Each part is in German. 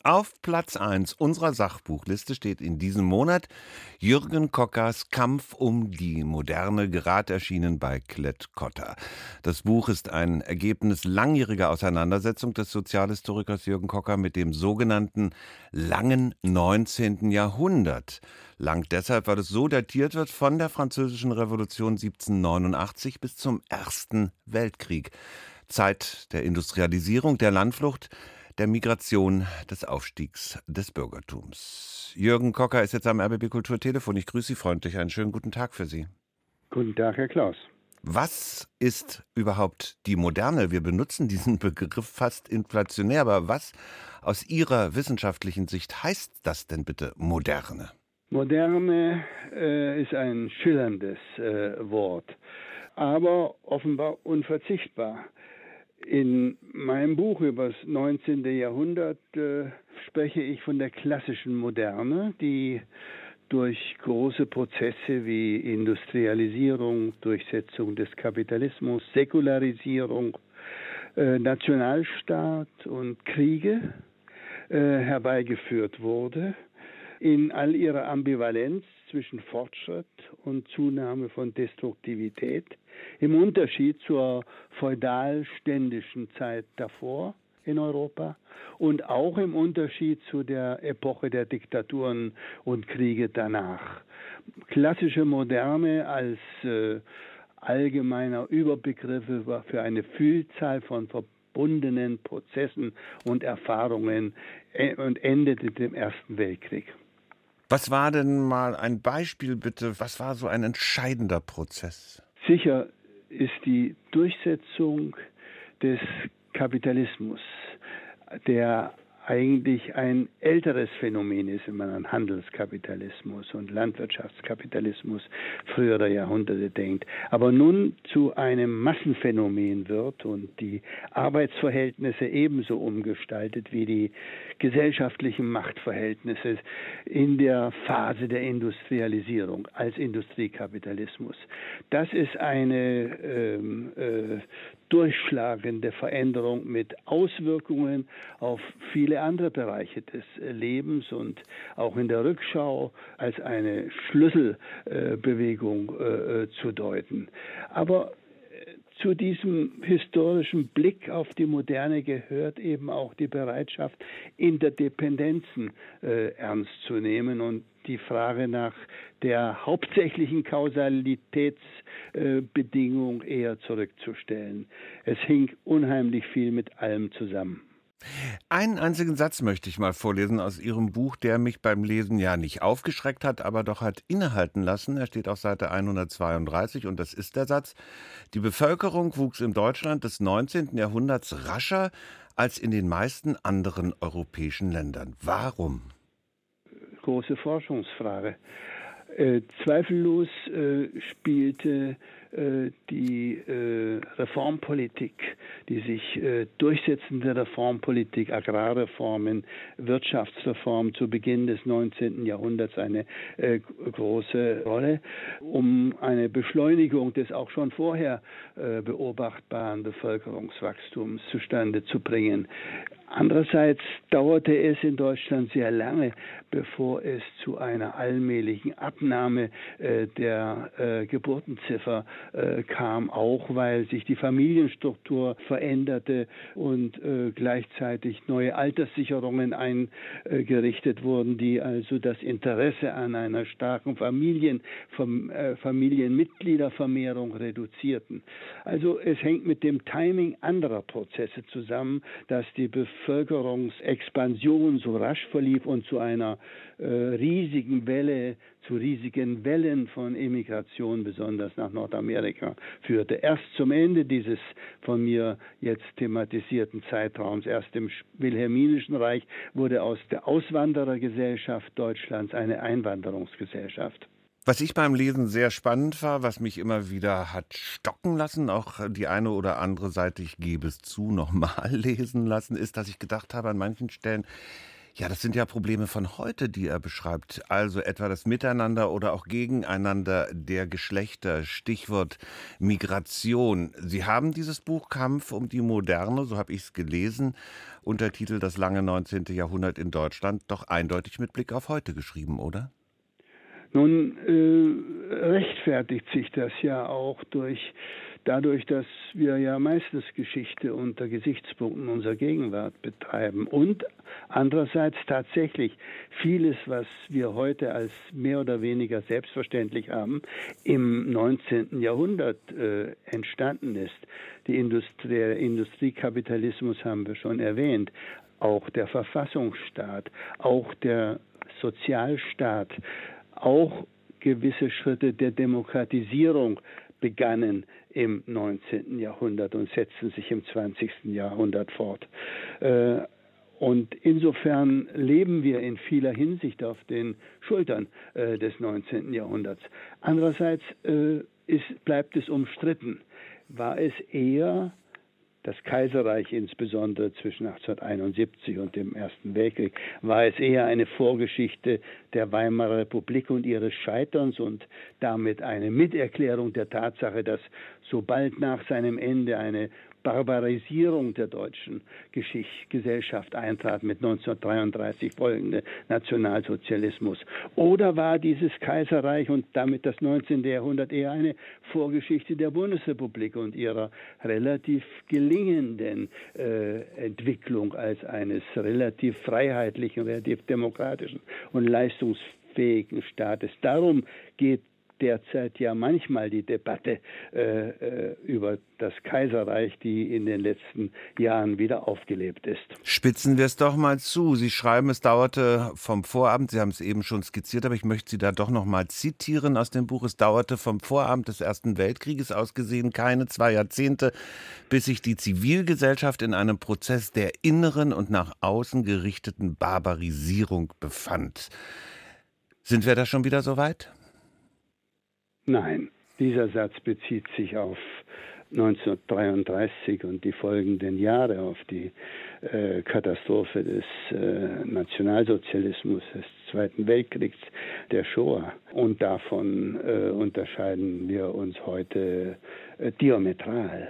Auf Platz 1 unserer Sachbuchliste steht in diesem Monat Jürgen Kockers Kampf um die Moderne, gerade erschienen bei Klett-Cotta. Das Buch ist ein Ergebnis langjähriger Auseinandersetzung des Sozialhistorikers Jürgen Kocker mit dem sogenannten langen 19. Jahrhundert. Lang deshalb, weil es so datiert wird von der Französischen Revolution 1789 bis zum Ersten Weltkrieg. Zeit der Industrialisierung, der Landflucht, der Migration, des Aufstiegs des Bürgertums. Jürgen Kocker ist jetzt am RBB Kulturtelefon. Ich grüße Sie freundlich. Einen schönen guten Tag für Sie. Guten Tag, Herr Klaus. Was ist überhaupt die Moderne? Wir benutzen diesen Begriff fast inflationär, aber was aus Ihrer wissenschaftlichen Sicht heißt das denn bitte, Moderne? Moderne ist ein schillerndes Wort, aber offenbar unverzichtbar. In meinem Buch über das 19. Jahrhundert spreche ich von der klassischen Moderne, die durch große Prozesse wie Industrialisierung, Durchsetzung des Kapitalismus, Säkularisierung, Nationalstaat und Kriege herbeigeführt wurde, in all ihrer Ambivalenz zwischen Fortschritt und Zunahme von Destruktivität, im Unterschied zur feudal-ständischen Zeit davor in Europa und auch im Unterschied zu der Epoche der Diktaturen und Kriege danach. Klassische Moderne als allgemeiner Überbegriff für eine Vielzahl von verbundenen Prozessen und Erfahrungen und endete mit dem Ersten Weltkrieg. Was war denn mal ein Beispiel bitte? Was war so ein entscheidender Prozess? Sicher ist die Durchsetzung des Kapitalismus, der eigentlich ein älteres Phänomen ist, wenn man an Handelskapitalismus und Landwirtschaftskapitalismus früherer Jahrhunderte denkt, aber nun zu einem Massenphänomen wird und die Arbeitsverhältnisse ebenso umgestaltet wie die gesellschaftlichen Machtverhältnisse in der Phase der Industrialisierung als Industriekapitalismus. Das ist eine durchschlagende Veränderung mit Auswirkungen auf viele andere Bereiche des Lebens und auch in der Rückschau als eine Schlüsselbewegung zu deuten. Aber zu diesem historischen Blick auf die Moderne gehört eben auch die Bereitschaft, Interdependenzen ernst zu nehmen und die Frage nach der hauptsächlichen Kausalitätsbedingung eher zurückzustellen. Es hing unheimlich viel mit allem zusammen. Einen einzigen Satz möchte ich mal vorlesen aus Ihrem Buch, der mich beim Lesen ja nicht aufgeschreckt hat, aber doch hat innehalten lassen. Er steht auf Seite 132 und das ist der Satz: Die Bevölkerung wuchs im Deutschland des 19. Jahrhunderts rascher als in den meisten anderen europäischen Ländern. Warum? Große Forschungsfrage. Zweifellos spielte die Reformpolitik, die sich durchsetzende Reformpolitik, Agrarreformen, Wirtschaftsreform zu Beginn des 19. Jahrhunderts eine große Rolle, um eine Beschleunigung des auch schon vorher beobachtbaren Bevölkerungswachstums zustande zu bringen. Andererseits dauerte es in Deutschland sehr lange, bevor es zu einer allmählichen Abnahme der Geburtenziffer kam, auch weil sich die Familienstruktur veränderte und gleichzeitig neue Alterssicherungen eingerichtet wurden, die also das Interesse an einer starken Familienmitgliedervermehrung reduzierten. Also es hängt mit dem Timing anderer Prozesse zusammen, dass die Bevölkerungsexpansion so rasch verlief und zu einer riesigen Wellen von Emigration, besonders nach Nordamerika, führte. Erst zum Ende dieses von mir jetzt thematisierten Zeitraums, erst im Wilhelminischen Reich, wurde aus der Auswanderergesellschaft Deutschlands eine Einwanderungsgesellschaft. Was ich beim Lesen sehr spannend war, was mich immer wieder hat stocken lassen, auch die eine oder andere Seite, ich gebe es zu, nochmal lesen lassen, ist, dass ich gedacht habe an manchen Stellen, Ja, das sind ja Probleme von heute, die er beschreibt. Also etwa das Miteinander oder auch Gegeneinander der Geschlechter. Stichwort Migration. Sie haben dieses Buch Kampf um die Moderne, so habe ich es gelesen, Untertitel Das lange 19. Jahrhundert in Deutschland, doch eindeutig mit Blick auf heute geschrieben, oder? Nun rechtfertigt sich das ja auch dadurch, dass wir ja meistens Geschichte unter Gesichtspunkten unserer Gegenwart betreiben und andererseits tatsächlich vieles, was wir heute als mehr oder weniger selbstverständlich haben, im 19. Jahrhundert entstanden ist. Der Industriekapitalismus haben wir schon erwähnt, auch der Verfassungsstaat, auch der Sozialstaat, auch gewisse Schritte der Demokratisierung begannen im 19. Jahrhundert und setzten sich im 20. Jahrhundert fort. Und insofern leben wir in vieler Hinsicht auf den Schultern des 19. Jahrhunderts. Andererseits bleibt es umstritten. War es eher das Kaiserreich, insbesondere zwischen 1871 und dem Ersten Weltkrieg, war es eher eine Vorgeschichte der Weimarer Republik und ihres Scheiterns und damit eine Miterklärung der Tatsache, dass sobald nach seinem Ende eine Barbarisierung der deutschen Gesellschaft eintrat mit 1933 folgende Nationalsozialismus. Oder war dieses Kaiserreich und damit das 19. Jahrhundert eher eine Vorgeschichte der Bundesrepublik und ihrer relativ gelingenden Entwicklung als eines relativ freiheitlichen, relativ demokratischen und leistungsfähigen Staates? Darum geht derzeit ja manchmal die Debatte über das Kaiserreich, die in den letzten Jahren wieder aufgelebt ist. Spitzen wir es doch mal zu. Sie schreiben, es dauerte vom Vorabend, Sie haben es eben schon skizziert, aber ich möchte Sie da doch noch mal zitieren aus dem Buch. Es dauerte vom Vorabend des Ersten Weltkrieges aus gesehen keine 2 Jahrzehnte, bis sich die Zivilgesellschaft in einem Prozess der inneren und nach außen gerichteten Barbarisierung befand. Sind wir da schon wieder so weit? Nein, dieser Satz bezieht sich auf 1933 und die folgenden Jahre, auf die Katastrophe des Nationalsozialismus, des Zweiten Weltkriegs, der Shoah. Und davon unterscheiden wir uns heute diametral.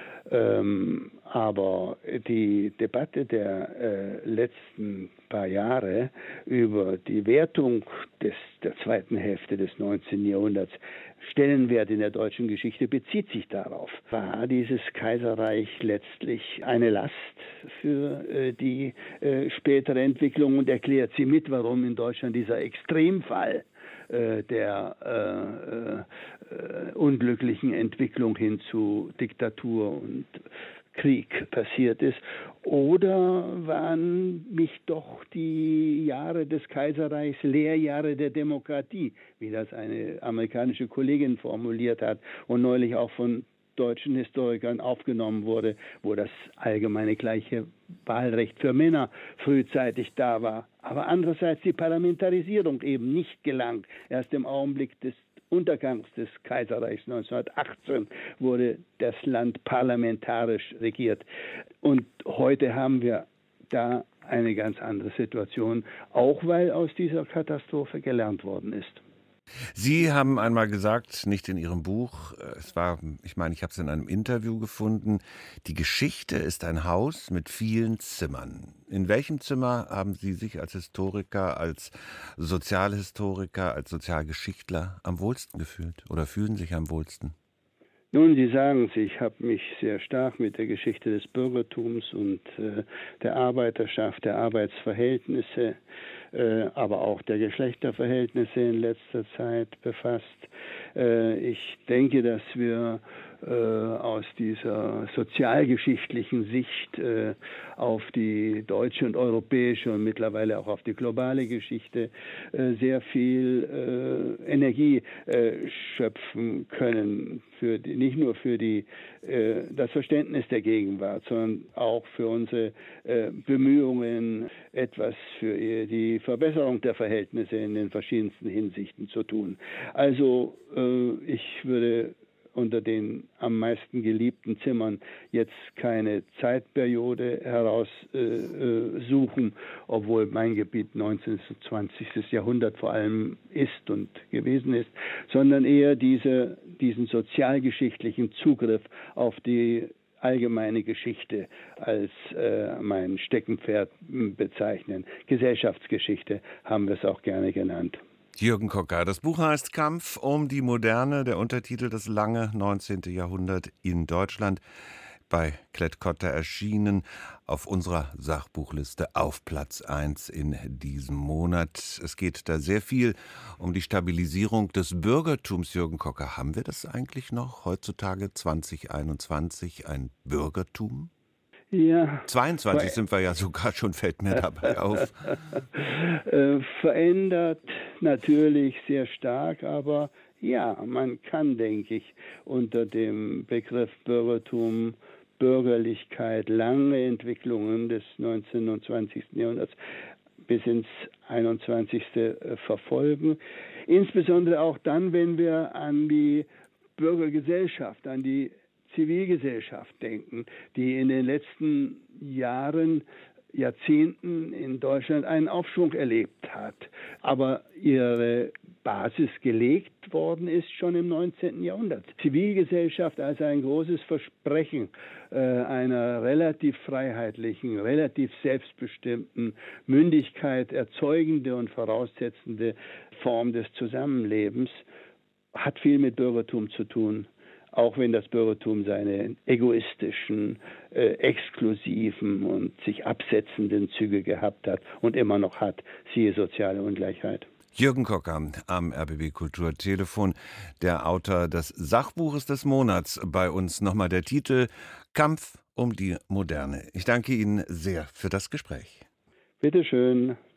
Aber die Debatte der letzten paar Jahre über die Wertung der zweiten Hälfte des 19. Jahrhunderts, Stellenwert in der deutschen Geschichte, bezieht sich darauf. War dieses Kaiserreich letztlich eine Last für die spätere Entwicklung und erklärt sie mit, warum in Deutschland dieser Extremfall der unglücklichen Entwicklung hin zu Diktatur und Krieg passiert ist? Oder waren nicht doch die Jahre des Kaiserreichs Lehrjahre der Demokratie, wie das eine amerikanische Kollegin formuliert hat und neulich auch von deutschen Historikern aufgenommen wurde, wo das allgemeine gleiche Wahlrecht für Männer frühzeitig da war. Aber andererseits die Parlamentarisierung eben nicht gelang. Erst im Augenblick des Untergangs des Kaiserreichs 1918 wurde das Land parlamentarisch regiert. Und heute haben wir da eine ganz andere Situation, auch weil aus dieser Katastrophe gelernt worden ist. Sie haben einmal gesagt, nicht in Ihrem Buch, es war, ich meine, ich habe es in einem Interview gefunden, die Geschichte ist ein Haus mit vielen Zimmern. In welchem Zimmer haben Sie sich als Historiker, als Sozialhistoriker, als Sozialgeschichtler am wohlsten gefühlt oder fühlen sich am wohlsten? Nun, Sie sagen es, ich habe mich sehr stark mit der Geschichte des Bürgertums und der Arbeiterschaft, der Arbeitsverhältnisse, aber auch der Geschlechterverhältnisse in letzter Zeit befasst. Ich denke, dass wir aus dieser sozialgeschichtlichen Sicht auf die deutsche und europäische und mittlerweile auch auf die globale Geschichte sehr viel Energie schöpfen können, nicht nur für das Verständnis der Gegenwart, sondern auch für unsere Bemühungen, etwas für die Verbesserung der Verhältnisse in den verschiedensten Hinsichten zu tun. Also ich würde unter den am meisten geliebten Zimmern jetzt keine Zeitperiode heraussuchen, obwohl mein Gebiet 19. und 20. Jahrhundert vor allem ist und gewesen ist, sondern eher diesen sozialgeschichtlichen Zugriff auf die allgemeine Geschichte als mein Steckenpferd bezeichnen. Gesellschaftsgeschichte haben wir es auch gerne genannt. Jürgen Kocker. Das Buch heißt Kampf um die Moderne, der Untertitel das lange 19. Jahrhundert in Deutschland, bei Klett-Cotta erschienen, auf unserer Sachbuchliste auf Platz 1 in diesem Monat. Es geht da sehr viel um die Stabilisierung des Bürgertums. Jürgen Kocker, haben wir das eigentlich noch heutzutage 2021, ein Bürgertum? Ja. 22 sind wir ja sogar schon, fällt mir dabei auf. Verändert natürlich sehr stark, aber ja, man kann, denke ich, unter dem Begriff Bürgertum, Bürgerlichkeit, lange Entwicklungen des 19. und 20. Jahrhunderts bis ins 21. verfolgen. Insbesondere auch dann, wenn wir an die Bürgergesellschaft, an die Zivilgesellschaft denken, die in den letzten Jahrzehnten in Deutschland einen Aufschwung erlebt hat, aber ihre Basis gelegt worden ist schon im 19. Jahrhundert. Zivilgesellschaft als ein großes Versprechen einer relativ freiheitlichen, relativ selbstbestimmten, Mündigkeit erzeugende und voraussetzende Form des Zusammenlebens hat viel mit Bürgertum zu tun. Auch wenn das Bürgertum seine egoistischen, exklusiven und sich absetzenden Züge gehabt hat und immer noch hat, siehe soziale Ungleichheit. Jürgen Kocker am RBB Kulturtelefon, der Autor des Sachbuches des Monats. Bei uns nochmal der Titel Kampf um die Moderne. Ich danke Ihnen sehr für das Gespräch. Bitte schön.